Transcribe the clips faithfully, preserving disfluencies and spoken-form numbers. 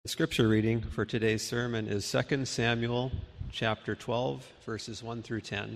The scripture reading for today's sermon is Second Samuel chapter twelve, verses one through ten.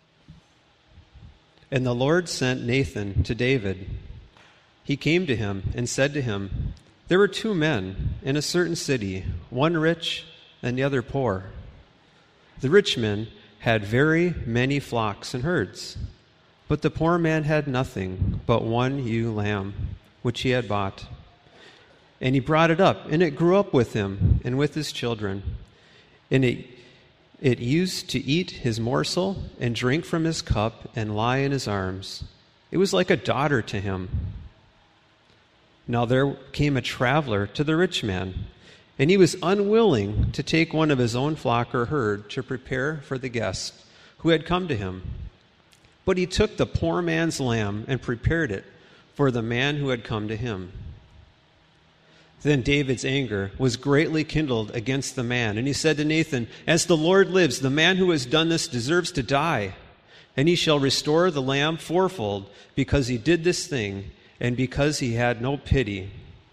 And the Lord sent Nathan to David. He came to him and said to him, "There were two men in a certain city, one rich and the other poor. The rich man had very many flocks and herds, but the poor man had nothing but one ewe lamb, which he had bought. And he brought it up, and it grew up with him and with his children. And it, it used to eat his morsel and drink from his cup and lie in his arms. It was like a daughter to him. Now there came a traveler to the rich man, and he was unwilling to take one of his own flock or herd to prepare for the guest who had come to him. But he took the poor man's lamb and prepared it for the man who had come to him. Then David's anger was greatly kindled against the man, and he said to Nathan, "As the Lord lives, the man who has done this deserves to die, and he shall restore the lamb fourfold, because he did this thing, and because he had no pity."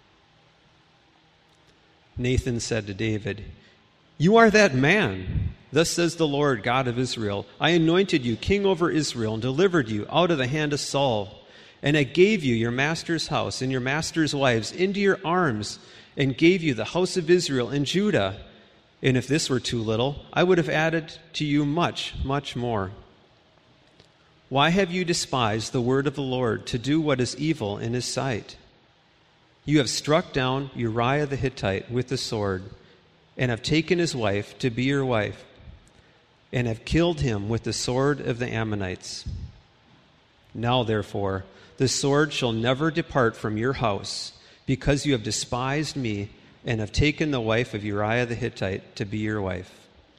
Nathan said to David, "You are that man. Thus says the Lord, God of Israel, I anointed you king over Israel and delivered you out of the hand of Saul. And I gave you your master's house and your master's wives into your arms, and gave you the house of Israel and Judah. And if this were too little, I would have added to you much, much more. Why have you despised the word of the Lord to do what is evil in his sight? You have struck down Uriah the Hittite with the sword, and have taken his wife to be your wife, and have killed him with the sword of the Ammonites. Now, therefore, the sword shall never depart from your house, because you have despised me and have taken the wife of Uriah the Hittite to be your wife."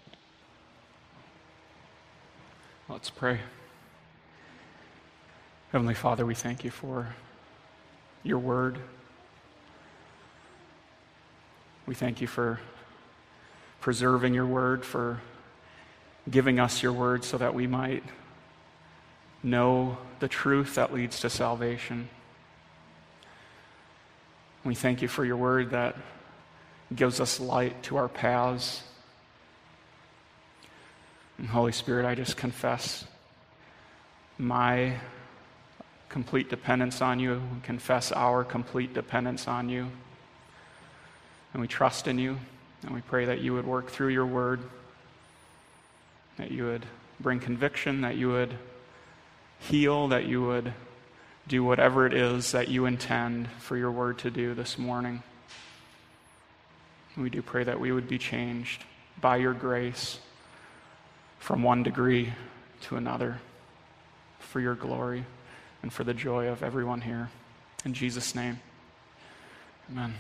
Let's pray. Heavenly Father, we thank you for your word. We thank you for preserving your word, for giving us your word so that we might know the truth that leads to salvation. We thank you for your word that gives us light to our paths. And Holy Spirit, I just confess my complete dependence on you. We confess our complete dependence on you. And we trust in you. And we pray that you would work through your word, that you would bring conviction, that you would heal, that you would do whatever it is that you intend for your word to do this morning. We do pray that we would be changed by your grace from one degree to another for your glory and for the joy of everyone here. In Jesus' name, amen.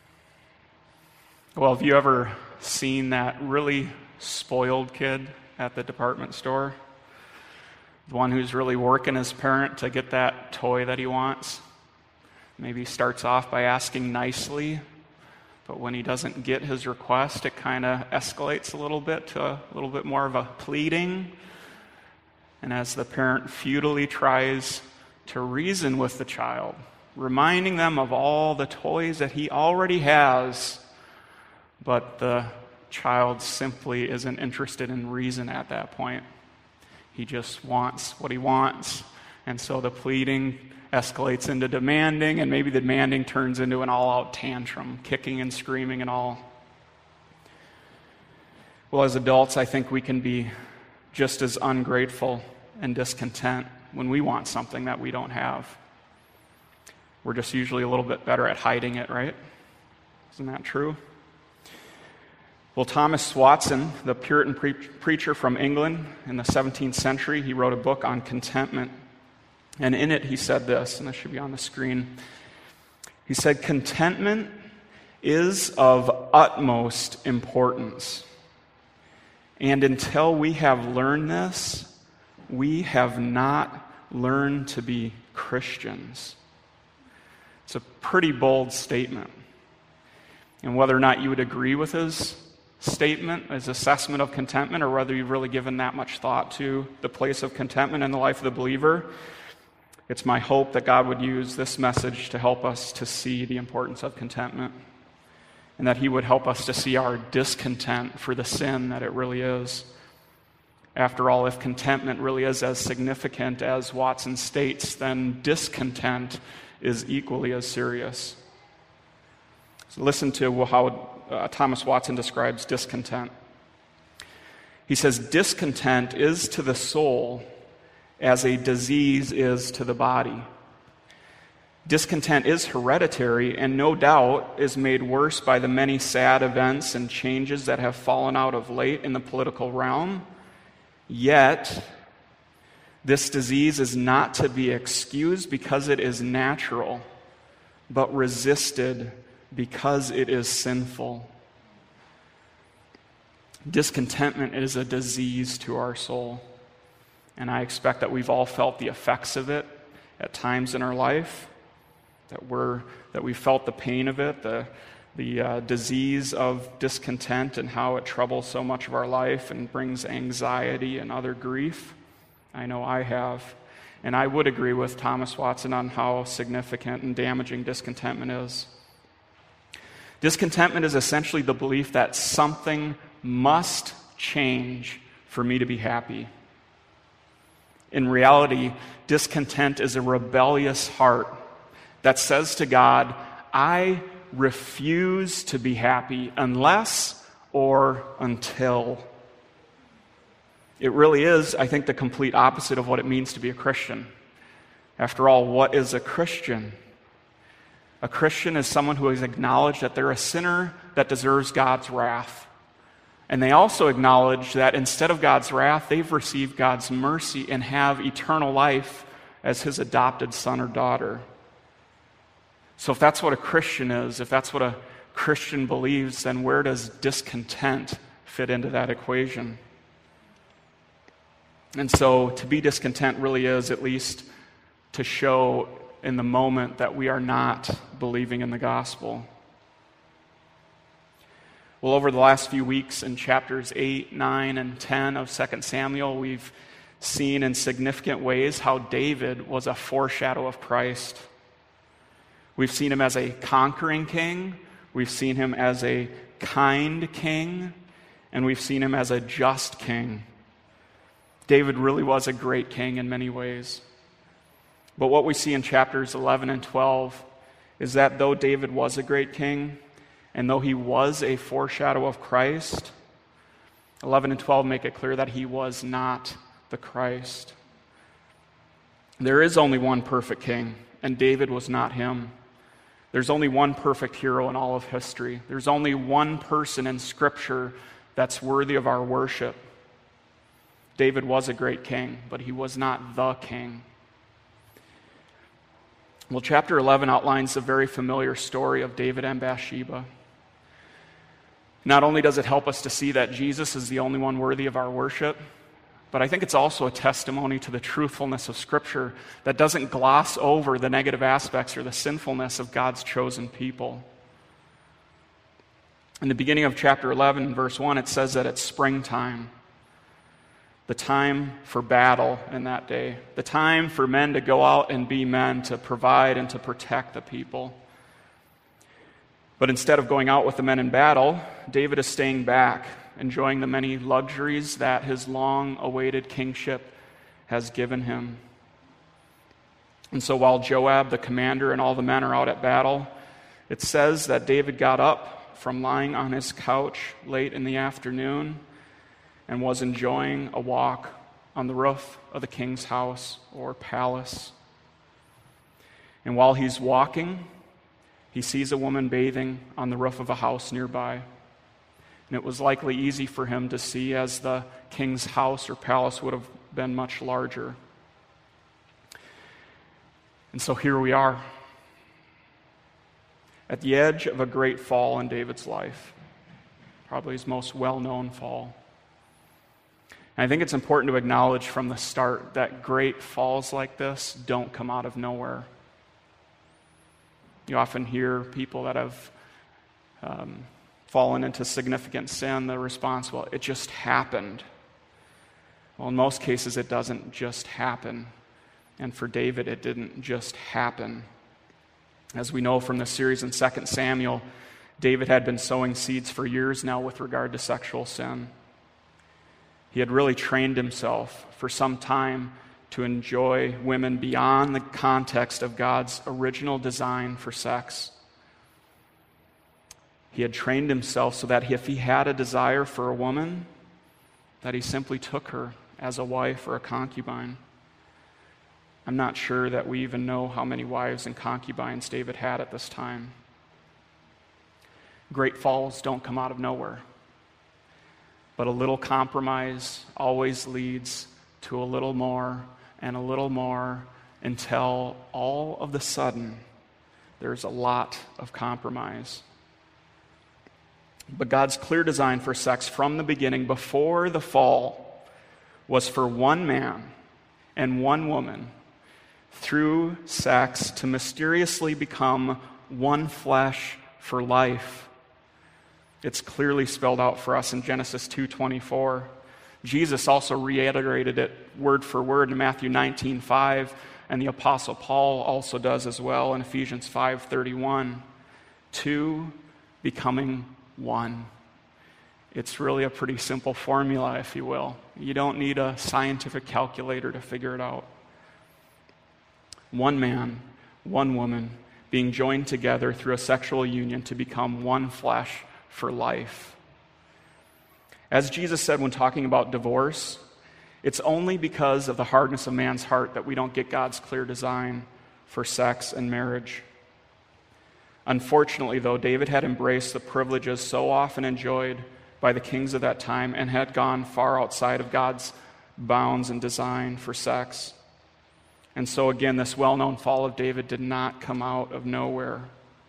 Well, have you ever seen that really spoiled kid at the department store? The one who's really working his parent to get that toy that he wants. Maybe starts off by asking nicely, but when he doesn't get his request, it kind of escalates a little bit to a little bit more of a pleading. And as the parent futilely tries to reason with the child, reminding them of all the toys that he already has, but the child simply isn't interested in reason at that point. He just wants what he wants. And so the pleading escalates into demanding, and maybe the demanding turns into an all-out tantrum, kicking and screaming and all. Well, as adults, I think we can be just as ungrateful and discontent when we want something that we don't have. We're just usually a little bit better at hiding it, right? Isn't that true? Well, Thomas Watson, the Puritan pre- preacher from England in the seventeenth century, he wrote a book on contentment. And in it he said this, and this should be on the screen. He said, "Contentment is of utmost importance. And until we have learned this, we have not learned to be Christians." It's a pretty bold statement. And whether or not you would agree with his statement, his assessment of contentment, or whether you've really given that much thought to the place of contentment in the life of the believer, it's my hope that God would use this message to help us to see the importance of contentment and that he would help us to see our discontent for the sin that it really is. After all, if contentment really is as significant as Watson states, then discontent is equally as serious. So listen to how uh, Thomas Watson describes discontent. He says, discontent is to the soul as a disease is to the body. Discontent is hereditary and no doubt is made worse by the many sad events and changes that have fallen out of late in the political realm. Yet, this disease is not to be excused because it is natural, but resisted because it is sinful. Discontentment is a disease to our soul, and I expect that we've all felt the effects of it at times in our life. That we're that we felt the pain of it, the the uh, disease of discontent and how it troubles so much of our life and brings anxiety and other grief. I know I have. And I would agree with Thomas Watson on how significant and damaging discontentment is. Discontentment is essentially the belief that something must change for me to be happy. In reality, discontent is a rebellious heart that says to God, I refuse to be happy unless or until. It really is, I think, the complete opposite of what it means to be a Christian. After all, what is a Christian? A Christian is someone who has acknowledged that they're a sinner that deserves God's wrath. And they also acknowledge that instead of God's wrath, they've received God's mercy and have eternal life as His adopted son or daughter. So if that's what a Christian is, if that's what a Christian believes, then where does discontent fit into that equation? And so to be discontent really is at least to show in the moment that we are not believing in the gospel. Well, over the last few weeks in chapters eight, nine, and ten of Second Samuel, we've seen in significant ways how David was a foreshadow of Christ. We've seen him as a conquering king, we've seen him as a kind king, and we've seen him as a just king. David really was a great king in many ways. But what we see in chapters eleven and twelve is that though David was a great king, and though he was a foreshadow of Christ, eleven and twelve make it clear that he was not the Christ. There is only one perfect king, and David was not him. There's only one perfect hero in all of history. There's only one person in Scripture that's worthy of our worship. David was a great king, but he was not the king. Well, chapter eleven outlines a very familiar story of David and Bathsheba. Not only does it help us to see that Jesus is the only one worthy of our worship, but I think it's also a testimony to the truthfulness of Scripture that doesn't gloss over the negative aspects or the sinfulness of God's chosen people. In the beginning of chapter eleven, verse one, it says that it's springtime, the time for battle in that day, the time for men to go out and be men, to provide and to protect the people. But instead of going out with the men in battle, David is staying back, enjoying the many luxuries that his long-awaited kingship has given him. And so while Joab, the commander, and all the men are out at battle, it says that David got up from lying on his couch late in the afternoon and was enjoying a walk on the roof of the king's house or palace. And while he's walking, he sees a woman bathing on the roof of a house nearby. And it was likely easy for him to see, as the king's house or palace would have been much larger. And so here we are, at the edge of a great fall in David's life, probably his most well-known fall. And I think it's important to acknowledge from the start that great falls like this don't come out of nowhere. You often hear people that have um, fallen into significant sin, the response, well, it just happened. Well, in most cases, it doesn't just happen. And for David, it didn't just happen. As we know from the series in Second Samuel, David had been sowing seeds for years now with regard to sexual sin. He had really trained himself for some time to enjoy women beyond the context of God's original design for sex. He had trained himself so that if he had a desire for a woman, that he simply took her as a wife or a concubine. I'm not sure that we even know how many wives and concubines David had at this time. Great falls don't come out of nowhere. But a little compromise always leads to a little more and a little more until all of the sudden there's a lot of compromise. But God's clear design for sex from the beginning, before the fall, was for one man and one woman through sex to mysteriously become one flesh for life. It's clearly spelled out for us in Genesis two twenty-four. Jesus also reiterated it word for word in Matthew nineteen five, and the Apostle Paul also does as well in Ephesians five thirty-one. Two becoming one. It's really a pretty simple formula, if you will. You don't need a scientific calculator to figure it out. One man, one woman, being joined together through a sexual union to become one flesh for life. As Jesus said when talking about divorce, it's only because of the hardness of man's heart that we don't get God's clear design for sex and marriage. Unfortunately, though, David had embraced the privileges so often enjoyed by the kings of that time and had gone far outside of God's bounds and design for sex. And so again, this well-known fall of David did not come out of nowhere.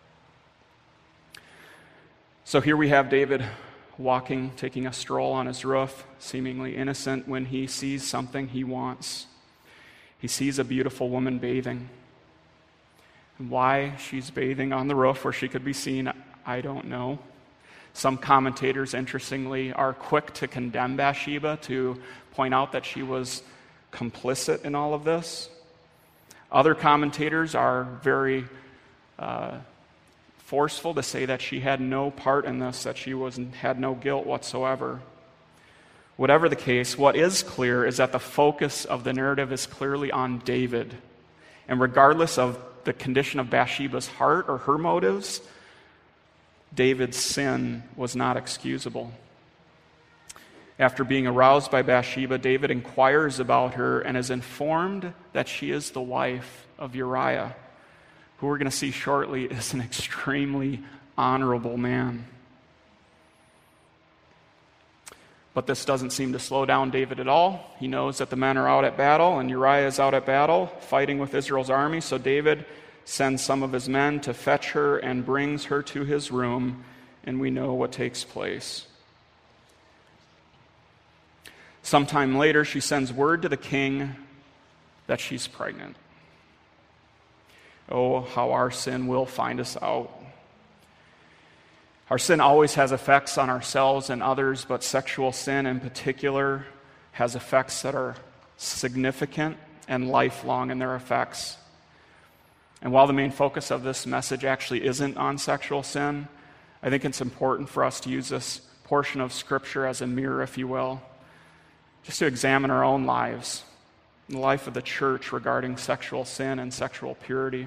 So here we have David walking, taking a stroll on his roof, seemingly innocent, when he sees something he wants. He sees a beautiful woman bathing. And why she's bathing on the roof where she could be seen, I don't know. Some commentators, interestingly, are quick to condemn Bathsheba, to point out that she was complicit in all of this. Other commentators are very uh, forceful to say that she had no part in this, that she was had no guilt whatsoever. Whatever the case, what is clear is that the focus of the narrative is clearly on David. And regardless of the condition of Bathsheba's heart or her motives, David's sin was not excusable. After being aroused by Bathsheba, David inquires about her and is informed that she is the wife of Uriah, who we're going to see shortly is an extremely honorable man. But this doesn't seem to slow down David at all. He knows that the men are out at battle, and Uriah is out at battle, fighting with Israel's army. So David sends some of his men to fetch her and brings her to his room, and we know what takes place. Sometime later, she sends word to the king that she's pregnant. Oh, how our sin will find us out. Our sin always has effects on ourselves and others, but sexual sin in particular has effects that are significant and lifelong in their effects. And while the main focus of this message actually isn't on sexual sin, I think it's important for us to use this portion of Scripture as a mirror, if you will, just to examine our own lives, the life of the church regarding sexual sin and sexual purity.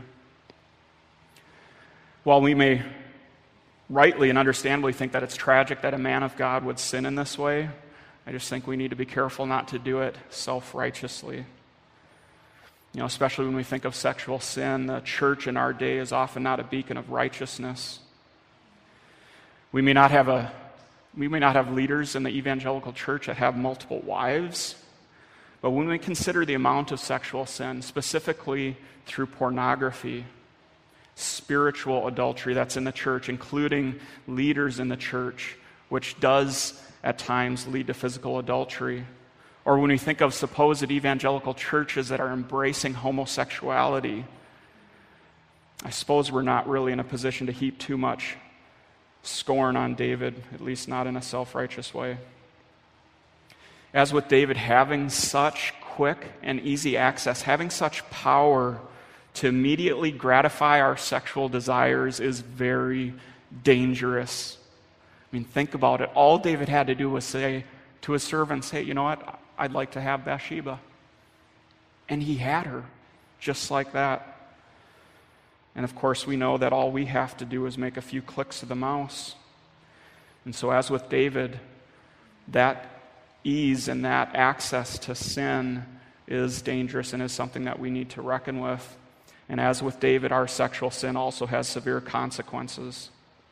While we may rightly and understandably think that it's tragic that a man of God would sin in this way, I just think we need to be careful not to do it self-righteously. You know, especially when we think of sexual sin, the church in our day is often not a beacon of righteousness. We may not have a we may not have leaders in the evangelical church that have multiple wives, but when we consider the amount of sexual sin, specifically through pornography, spiritual adultery that's in the church, including leaders in the church, which does at times lead to physical adultery, or when we think of supposed evangelical churches that are embracing homosexuality, I suppose we're not really in a position to heap too much scorn on David, at least not in a self-righteous way. As with David, having such quick and easy access, having such power to immediately gratify our sexual desires is very dangerous. I mean, think about it. All David had to do was say to his servants, hey, you know what? I'd like to have Bathsheba. And he had her, just like that. And of course, we know that all we have to do is make a few clicks of the mouse. And so as with David, that ease and that access to sin is dangerous and is something that we need to reckon with. And as with David, our sexual sin also has severe consequences.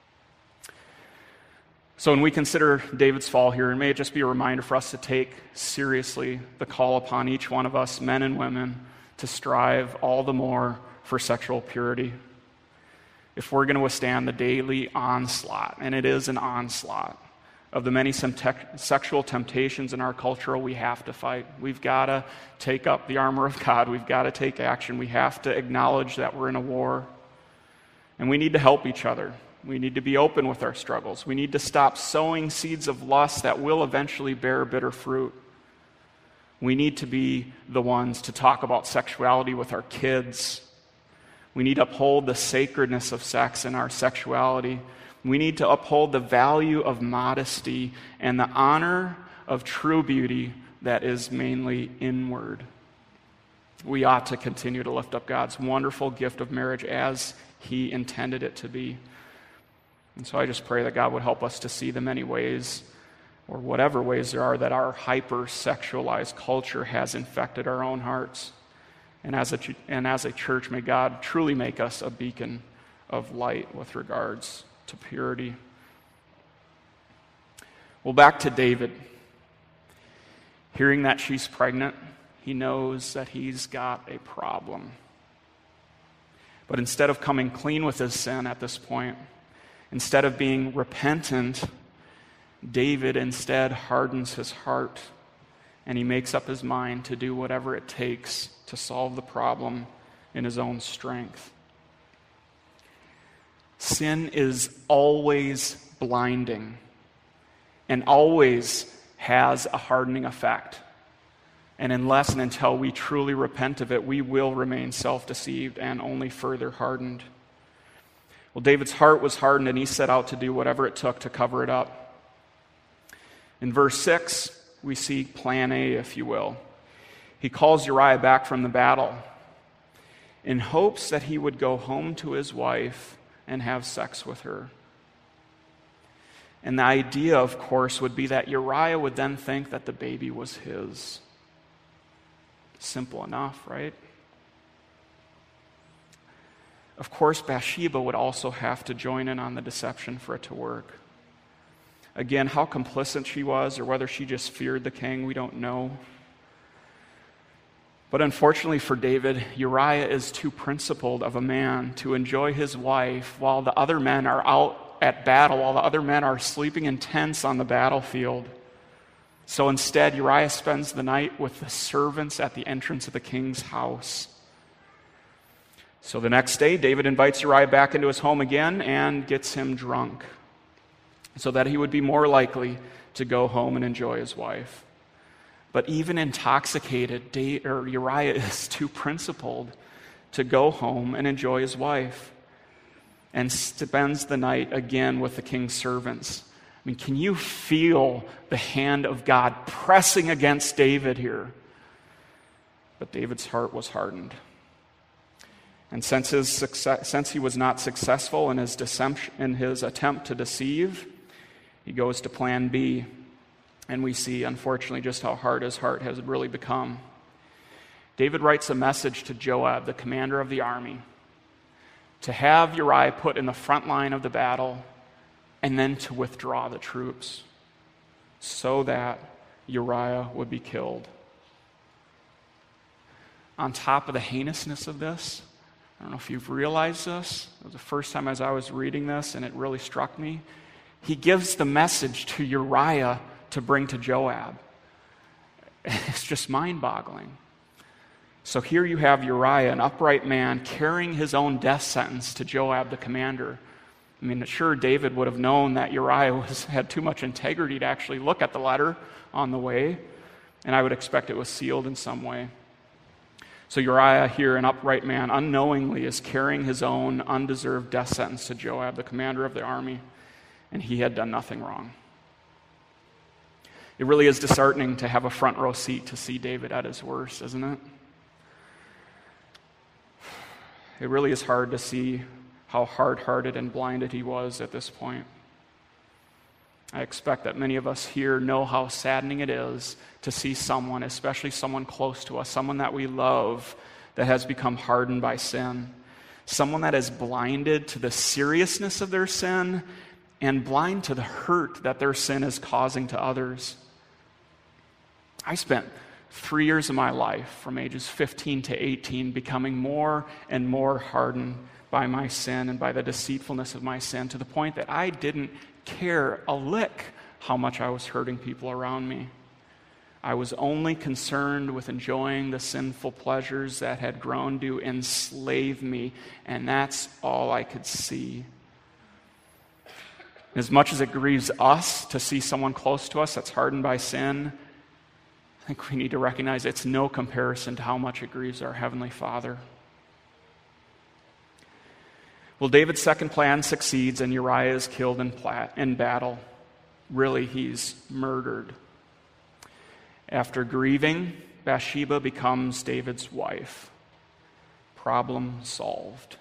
So when we consider David's fall here, it may just be a reminder for us to take seriously the call upon each one of us, men and women, to strive all the more for sexual purity. If we're going to withstand the daily onslaught, and it is an onslaught, of the many sexual temptations in our culture, we have to fight. We've got to take up the armor of God. We've got to take action. We have to acknowledge that we're in a war. And we need to help each other. We need to be open with our struggles. We need to stop sowing seeds of lust that will eventually bear bitter fruit. We need to be the ones to talk about sexuality with our kids. We need to uphold the sacredness of sex and our sexuality. We need to uphold the value of modesty and the honor of true beauty that is mainly inward. We ought to continue to lift up God's wonderful gift of marriage as He intended it to be. And so I just pray that God would help us to see the many ways, or whatever ways there are, that our hyper-sexualized culture has infected our own hearts. And as a, and as a church, may God truly make us a beacon of light with regards to purity. Well, back to David. Hearing that she's pregnant, he knows that he's got a problem. But instead of coming clean with his sin at this point, instead of being repentant, David instead hardens his heart, and he makes up his mind to do whatever it takes to solve the problem in his own strength. Sin is always blinding and always has a hardening effect. And unless and until we truly repent of it, we will remain self-deceived and only further hardened. Well, David's heart was hardened, and he set out to do whatever it took to cover it up. In verse six, we see plan A, if you will. He calls Uriah back from the battle in hopes that he would go home to his wife and have sex with her. And the idea, of course, would be that Uriah would then think that the baby was his. Simple enough, right? Of course, Bathsheba would also have to join in on the deception for it to work. Again, how complicit she was, or whether she just feared the king, we don't know. But unfortunately for David, Uriah is too principled of a man to enjoy his wife while the other men are out at battle, while the other men are sleeping in tents on the battlefield. So instead, Uriah spends the night with the servants at the entrance of the king's house. So the next day, David invites Uriah back into his home again and gets him drunk, so that he would be more likely to go home and enjoy his wife. But even intoxicated, Uriah is too principled to go home and enjoy his wife, and spends the night again with the king's servants. I mean, can you feel the hand of God pressing against David here? But David's heart was hardened. And since his success, since he was not successful in his deception, in his attempt to deceive, he goes to plan B. And we see, unfortunately, just how hard his heart has really become. David writes a message to Joab, the commander of the army, to have Uriah put in the front line of the battle and then to withdraw the troops so that Uriah would be killed. On top of the heinousness of this, I don't know if you've realized this. It was the first time as I was reading this, and it really struck me. He gives the message to Uriah to bring to Joab. It's just mind-boggling. So here you have Uriah, an upright man, carrying his own death sentence to Joab, the commander. I mean, sure, David would have known that Uriah was, had too much integrity to actually look at the letter on the way, and I would expect it was sealed in some way. So Uriah here, an upright man, unknowingly is carrying his own undeserved death sentence to Joab, the commander of the army, and he had done nothing wrong. It really is disheartening to have a front row seat to see David at his worst, isn't it? It really is hard to see how hard-hearted and blinded he was at this point. I expect that many of us here know how saddening it is to see someone, especially someone close to us, someone that we love, that has become hardened by sin. Someone that is blinded to the seriousness of their sin and blind to the hurt that their sin is causing to others. I spent three years of my life, from ages fifteen to eighteen, becoming more and more hardened by my sin and by the deceitfulness of my sin, to the point that I didn't care a lick how much I was hurting people around me. I was only concerned with enjoying the sinful pleasures that had grown to enslave me, and that's all I could see. As much as it grieves us to see someone close to us that's hardened by sin, I think we need to recognize it's no comparison to how much it grieves our Heavenly Father. Well, David's second plan succeeds, and Uriah is killed in, plat- in battle. Really, he's murdered. After grieving, Bathsheba becomes David's wife. Problem solved.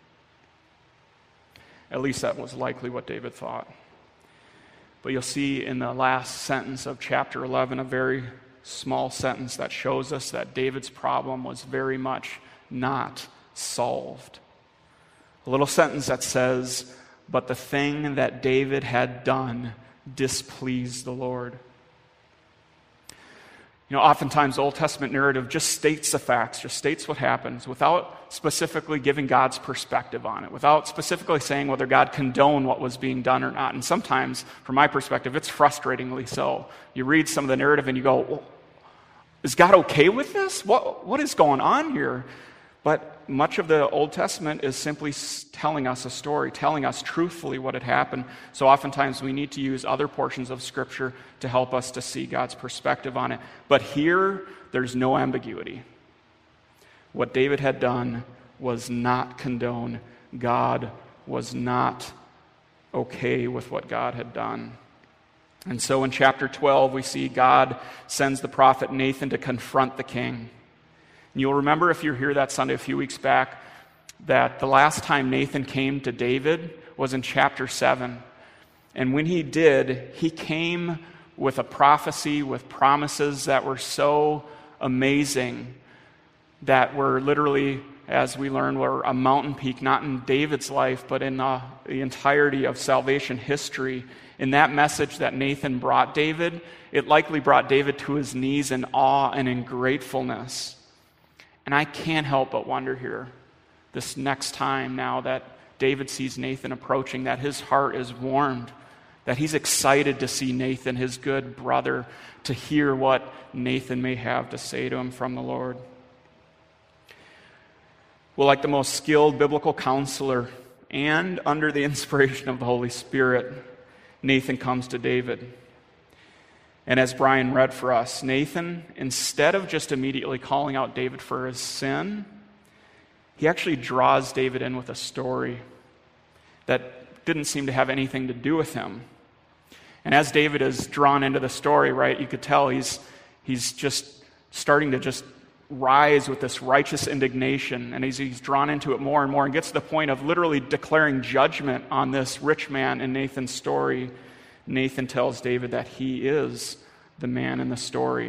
At least that was likely what David thought. But you'll see in the last sentence of chapter eleven a very small sentence that shows us that David's problem was very much not solved. A little sentence that says, "But the thing that David had done displeased the Lord." You know, oftentimes the Old Testament narrative just states the facts, just states what happens, without specifically giving God's perspective on it, without specifically saying whether God condoned what was being done or not. And sometimes, from my perspective, it's frustratingly so. You read some of the narrative and you go, well, is God okay with this? What, what is going on here? But much of the Old Testament is simply telling us a story, telling us truthfully what had happened. So oftentimes we need to use other portions of Scripture to help us to see God's perspective on it. But here, there's no ambiguity. What David had done was not condone. God was not okay with what God had done. And so in chapter twelve, we see God sends the prophet Nathan to confront the king. And you'll remember, if you're here that Sunday a few weeks back, that the last time Nathan came to David was in chapter seven. And when he did, he came with a prophecy, with promises that were so amazing, that were literally, as we learned, were a mountain peak, not in David's life, but in the, the entirety of salvation history. In that message that Nathan brought David, it likely brought David to his knees in awe and in gratefulness. And I can't help but wonder here, this next time now that David sees Nathan approaching, that his heart is warmed, that he's excited to see Nathan, his good brother, to hear what Nathan may have to say to him from the Lord. Well, like the most skilled biblical counselor, and under the inspiration of the Holy Spirit, Nathan comes to David. And as Brian read for us, Nathan, instead of just immediately calling out David for his sin, he actually draws David in with a story that didn't seem to have anything to do with him. And as David is drawn into the story, right, you could tell he's he's just starting to just rise with this righteous indignation, and he's, he's drawn into it more and more, and gets to the point of literally declaring judgment on this rich man in Nathan's story. Nathan tells David that he is the man in the story.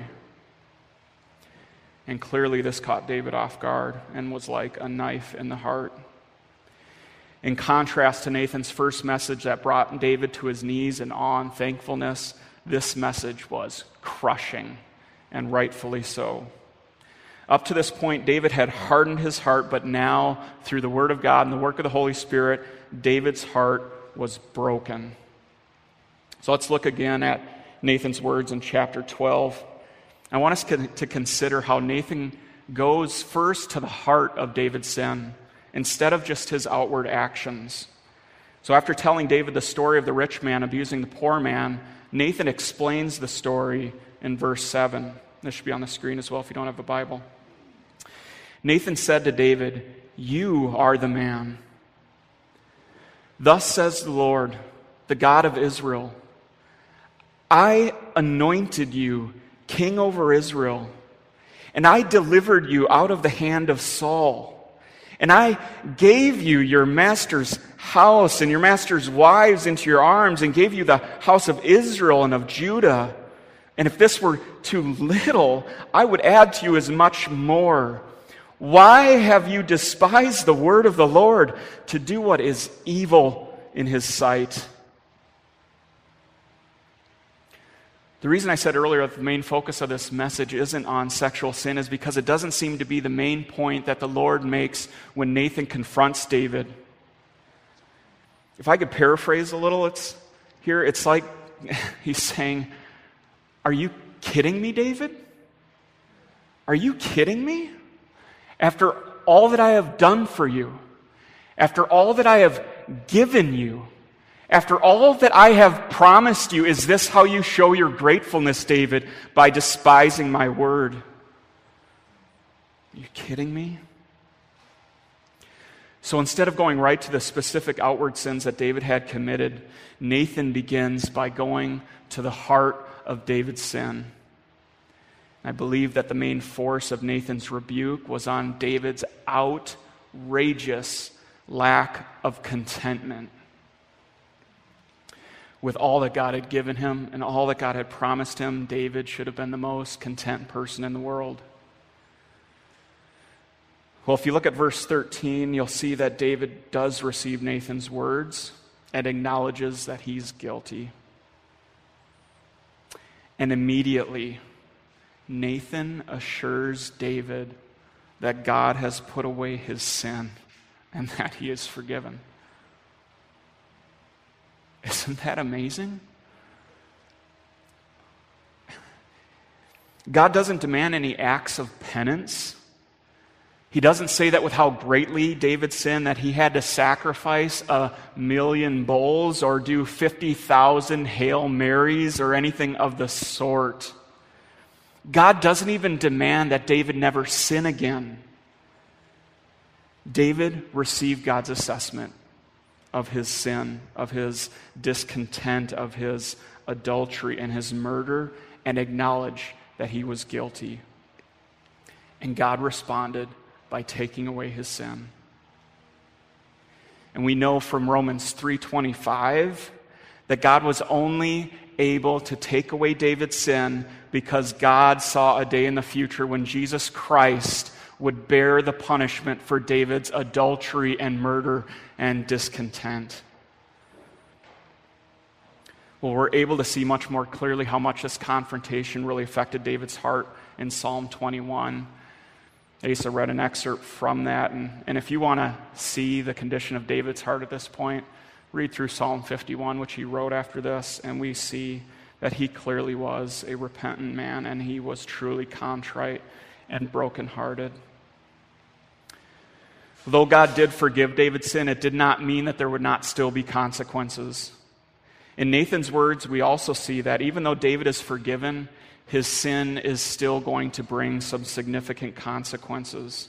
And clearly this caught David off guard and was like a knife in the heart. In contrast to Nathan's first message that brought David to his knees in awe and thankfulness, this message was crushing, and rightfully so. Up to this point, David had hardened his heart, but now, through the Word of God and the work of the Holy Spirit, David's heart was broken. So let's look again at Nathan's words in chapter twelve. I want us to consider how Nathan goes first to the heart of David's sin instead of just his outward actions. So after telling David the story of the rich man abusing the poor man, Nathan explains the story in verse seven. This should be on the screen as well if you don't have a Bible. Nathan said to David, "You are the man. Thus says the Lord, the God of Israel, I anointed you king over Israel, and I delivered you out of the hand of Saul. And I gave you your master's house and your master's wives into your arms, and gave you the house of Israel and of Judah. And if this were too little, I would add to you as much more. Why have you despised the word of the Lord to do what is evil in his sight?" The reason I said earlier that the main focus of this message isn't on sexual sin is because it doesn't seem to be the main point that the Lord makes when Nathan confronts David. If I could paraphrase a little, it's here, it's like he's saying, "Are you kidding me, David? Are you kidding me? After all that I have done for you, after all that I have given you, after all that I have promised you, is this how you show your gratefulness, David, by despising my word? Are you kidding me?" So instead of going right to the specific outward sins that David had committed, Nathan begins by going to the heart of David's sin. I believe that the main force of Nathan's rebuke was on David's outrageous lack of contentment with all that God had given him and all that God had promised him. David should have been the most content person in the world. Well, if you look at verse thirteen, you'll see that David does receive Nathan's words and acknowledges that he's guilty. And immediately, Nathan assures David that God has put away his sin and that he is forgiven. Isn't that amazing? God doesn't demand any acts of penance. He doesn't say that with how greatly David sinned, that he had to sacrifice a million bulls or do fifty thousand Hail Marys or anything of the sort. God doesn't even demand that David never sin again. David received God's assessment of his sin, of his discontent, of his adultery and his murder, and acknowledged that he was guilty. And God responded by taking away his sin. And we know from Romans three twenty-five that God was only able to take away David's sin because God saw a day in the future when Jesus Christ would bear the punishment for David's adultery and murder and discontent. Well, we're able to see much more clearly how much this confrontation really affected David's heart in Psalm twenty-one. Asa read an excerpt from that, and, and if you want to see the condition of David's heart at this point, read through Psalm fifty-one, which he wrote after this, and we see that he clearly was a repentant man, and he was truly contrite and brokenhearted. Though God did forgive David's sin, it did not mean that there would not still be consequences. In Nathan's words, we also see that even though David is forgiven, his sin is still going to bring some significant consequences.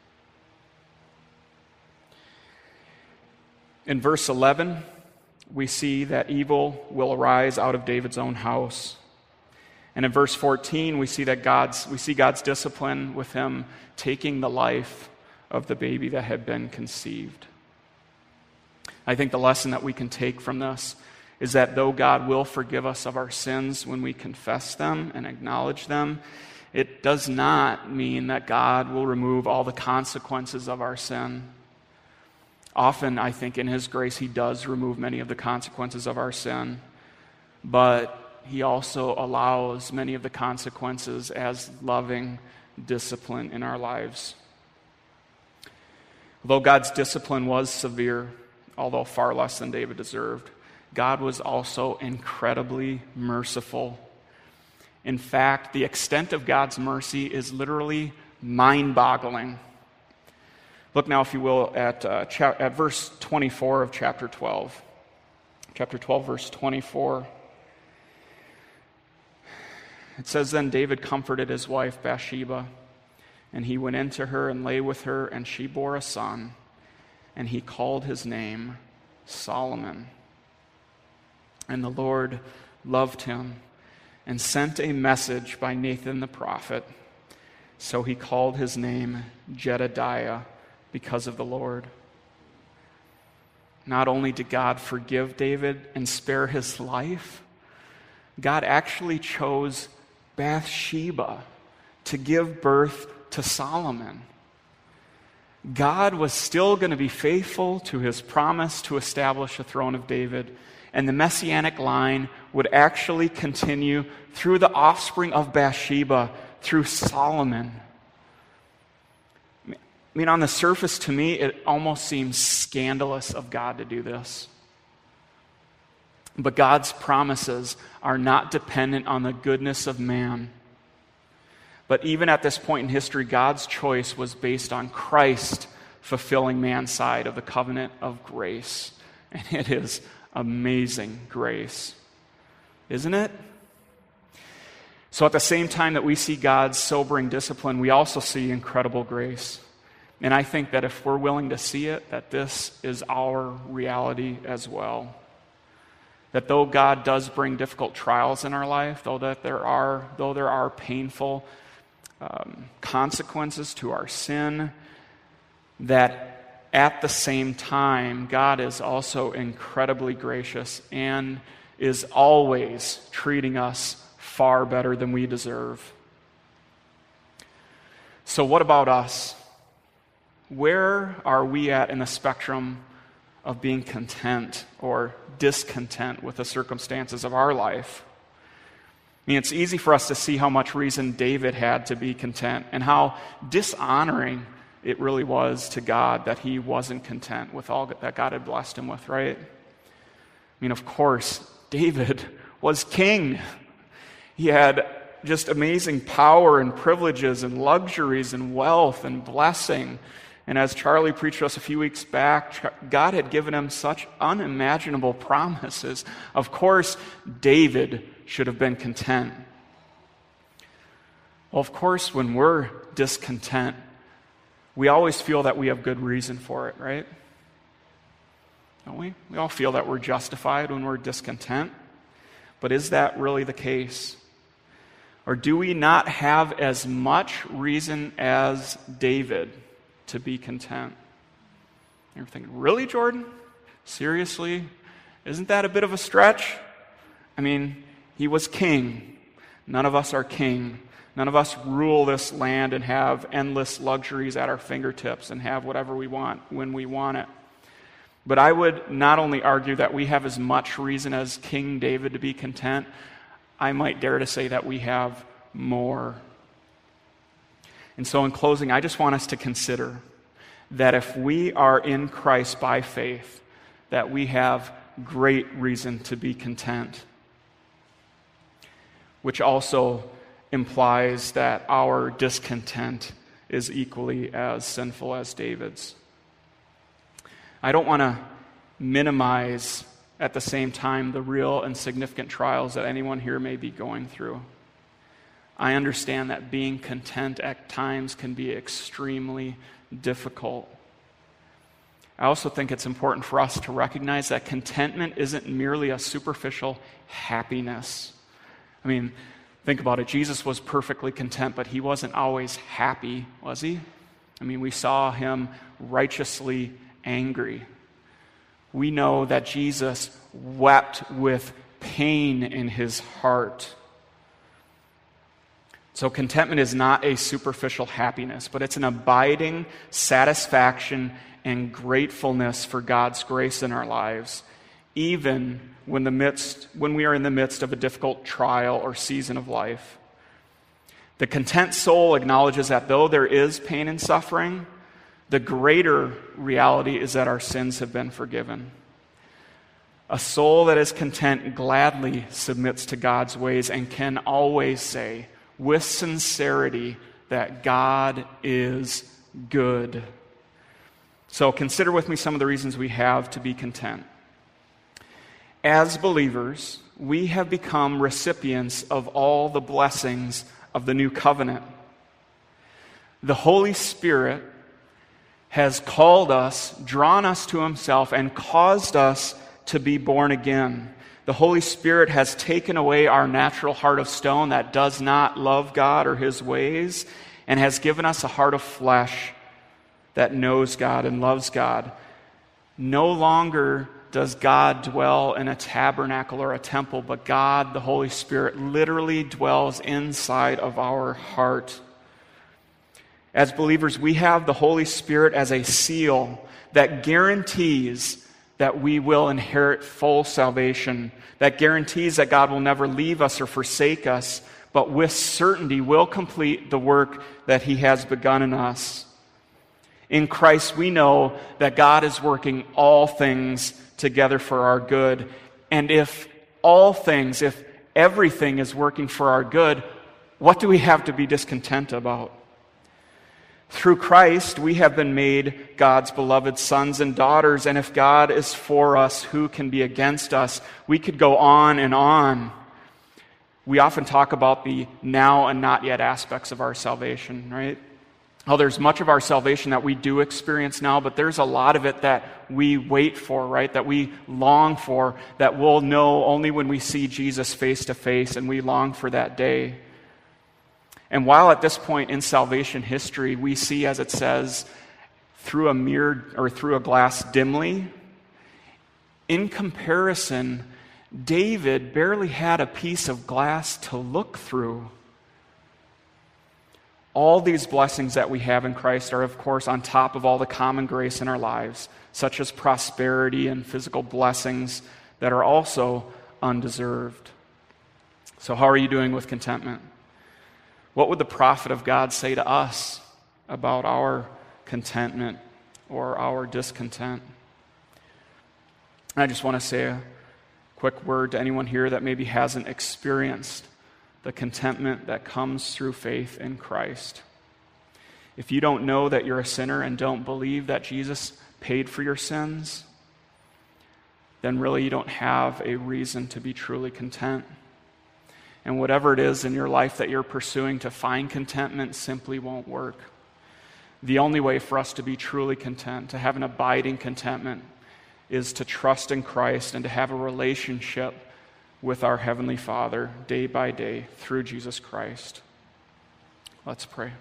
In verse eleven, we see that evil will arise out of David's own house. And in verse fourteen, we see that God's we see God's discipline with him taking the life of the baby that had been conceived. I think the lesson that we can take from this is that though God will forgive us of our sins when we confess them and acknowledge them, it does not mean that God will remove all the consequences of our sin. Often, I think, in His grace, He does remove many of the consequences of our sin, but He also allows many of the consequences as loving discipline in our lives. Although God's discipline was severe, although far less than David deserved, God was also incredibly merciful. In fact, the extent of God's mercy is literally mind-boggling. Look now, if you will, at, uh, cha- at verse twenty-four of chapter twelve. Chapter twelve, verse twenty-four. It says, "Then David comforted his wife Bathsheba, And he went into her and lay with her, and she bore a son, and he called his name Solomon. And the Lord loved him and sent a message by Nathan the prophet. So he called his name Jedediah because of the Lord. Not only did God forgive David and spare his life, God actually chose Bathsheba to give birth to Solomon. God was still going to be faithful to his promise to establish the throne of David, and the messianic line would actually continue through the offspring of Bathsheba, through Solomon. I mean, on the surface, to me, it almost seems scandalous of God to do this. But God's promises are not dependent on the goodness of man. But even at this point in history, God's choice was based on Christ fulfilling man's side of the covenant of grace. And it is amazing grace, isn't it? So at the same time that we see God's sobering discipline, we also see incredible grace. And I think that if we're willing to see it, that this is our reality as well. That though God does bring difficult trials in our life, though that there are, though there are painful um, consequences to our sin, that at the same time, God is also incredibly gracious and is always treating us far better than we deserve. So what about us? Where are we at in the spectrum of being content or discontent with the circumstances of our life? I mean, it's easy for us to see how much reason David had to be content and how dishonoring it really was to God that he wasn't content with all that God had blessed him with, right? I mean, of course, David was king. He had just amazing power and privileges and luxuries and wealth and blessing. And as Charlie preached to us a few weeks back, God had given him such unimaginable promises. Of course, David should have been content. Well, of course, when we're discontent, we always feel that we have good reason for it, right? Don't we? We all feel that we're justified when we're discontent. But is that really the case? Or do we not have as much reason as David to be content? You're thinking, really, Jordan? Seriously? Isn't that a bit of a stretch? I mean, he was king. None of us are king. None of us rule this land and have endless luxuries at our fingertips and have whatever we want when we want it. But I would not only argue that we have as much reason as King David to be content, I might dare to say that we have more. And so in closing, I just want us to consider that if we are in Christ by faith, that we have great reason to be content, which also implies that our discontent is equally as sinful as David's. I don't want to minimize at the same time the real and significant trials that anyone here may be going through. I understand that being content at times can be extremely difficult. I also think it's important for us to recognize that contentment isn't merely a superficial happiness. I mean, think about it. Jesus was perfectly content, but he wasn't always happy, was he? I mean, we saw him righteously angry. We know that Jesus wept with pain in his heart. So contentment is not a superficial happiness, but it's an abiding satisfaction and gratefulness for God's grace in our lives, even when the midst, when we are in the midst of a difficult trial or season of life. The content soul acknowledges that though there is pain and suffering, the greater reality is that our sins have been forgiven. A soul that is content gladly submits to God's ways and can always say, with sincerity, that God is good. So consider with me some of the reasons we have to be content. As believers, we have become recipients of all the blessings of the new covenant. The Holy Spirit has called us, drawn us to himself, and caused us to be born again. The Holy Spirit has taken away our natural heart of stone that does not love God or his ways, and has given us a heart of flesh that knows God and loves God. No longer does God dwell in a tabernacle or a temple, but God, the Holy Spirit, literally dwells inside of our heart. As believers, we have the Holy Spirit as a seal that guarantees that we will inherit full salvation, that guarantees that God will never leave us or forsake us, but with certainty will complete the work that he has begun in us. In Christ, we know that God is working all things together for our good. And if all things, if everything is working for our good, what do we have to be discontent about? Through Christ, we have been made God's beloved sons and daughters, and if God is for us, who can be against us? We could go on and on. We often talk about the now and not yet aspects of our salvation, right? Oh, there's much of our salvation that we do experience now, but there's a lot of it that we wait for, right? That we long for, that we'll know only when we see Jesus face to face, and we long for that day. And while at this point in salvation history, we see, as it says, through a mirror or through a glass dimly, in comparison, David barely had a piece of glass to look through. All these blessings that we have in Christ are, of course, on top of all the common grace in our lives, such as prosperity and physical blessings that are also undeserved. So how are you doing with contentment? What would the prophet of God say to us about our contentment or our discontent? I just want to say a quick word to anyone here that maybe hasn't experienced the contentment that comes through faith in Christ. If you don't know that you're a sinner and don't believe that Jesus paid for your sins, then really you don't have a reason to be truly content. And whatever it is in your life that you're pursuing to find contentment simply won't work. The only way for us to be truly content, to have an abiding contentment, is to trust in Christ and to have a relationship with our Heavenly Father day by day through Jesus Christ. Let's pray.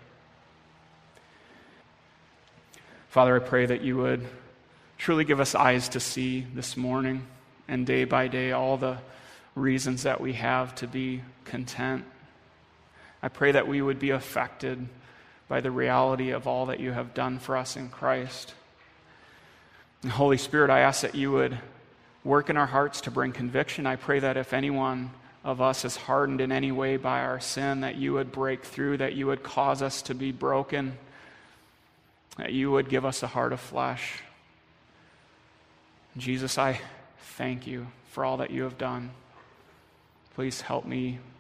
Father, I pray that you would truly give us eyes to see this morning and day by day all the reasons that we have to be content. I pray that we would be affected by the reality of all that you have done for us in Christ. And Holy Spirit, I ask that you would work in our hearts to bring conviction. I pray that if anyone of us is hardened in any way by our sin, that you would break through, that you would cause us to be broken, that you would give us a heart of flesh. Jesus, I thank you for all that you have done. Please help me